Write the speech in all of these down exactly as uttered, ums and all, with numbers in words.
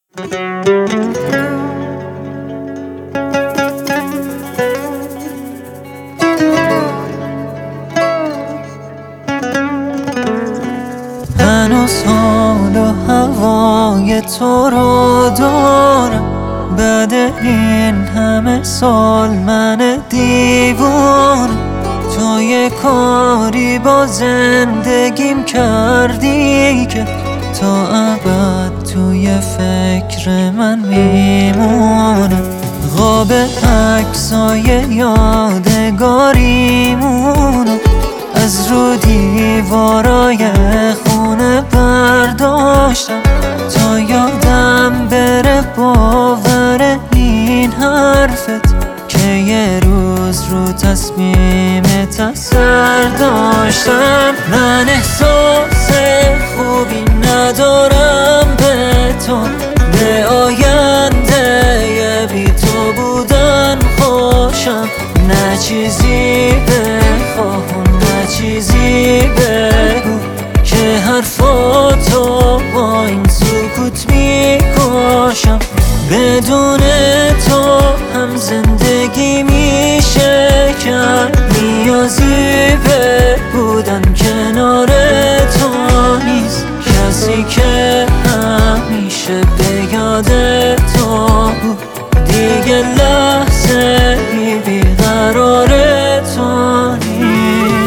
هنوز حال و هوای تو رو دارم، بعد این همه سال من دیوانه. تو یه کاری با زندگیم کردی که تا ابد توی فکر من میمونه. قاب عکسای یادگاریمونو از رو دیوارای خونه برداشتم تا یادم بره باور این حرفت که یه روز رو تصمیمت اثر داشتم. من احساس خوبی ندارم به تو، به آینده بی تو بودن خوشم. نه چیزی بخواه نه چیزی بگو که حرفاتو با این سکوت میکشم. بدون تو هم زندگی میشه کرد، نیازی به بودن کنار تو نیست. کسی که همیشه به یاد تو بود دیگه لحظه بی قرار تو نیست.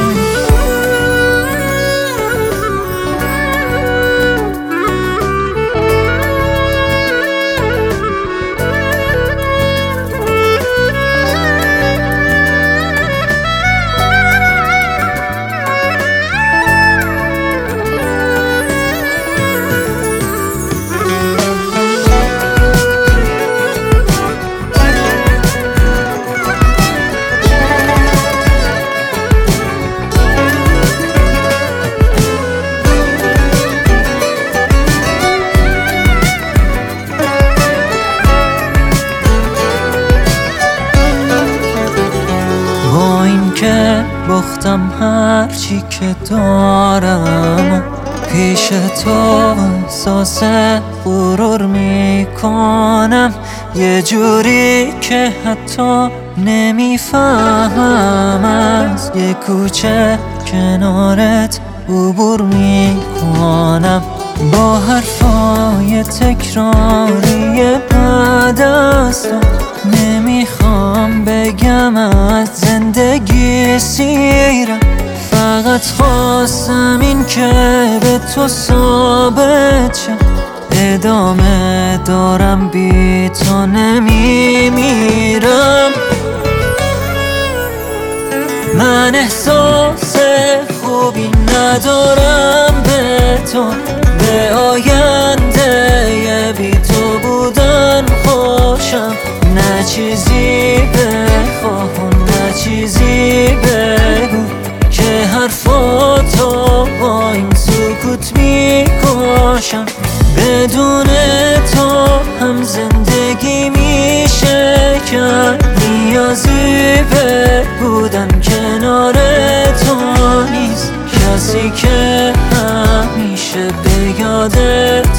که باختم هرچی که دارم، پیش تو احساس غرور میکنم. یه جوری که حتی نمیفهمم از یه کوچه کنارت عبور میکنم. با حرفای تکراری بعد از تو نمیخوام بگم از زندگی سیرم، فقط خواستم این که به تو ثابت شم. ادامه دارم بی تو نمیمیرم. من احساس خوبی ندارم به تو، به آینده بی تو بودن خوشم. نه چیزی بخواه نه چیزی بگو که حرفاتو با این سکوت میکشم. بدون تو هم زندگی میشه کرد، نیازی به بودن کنار تو نیست. کسی که همیشه به یاد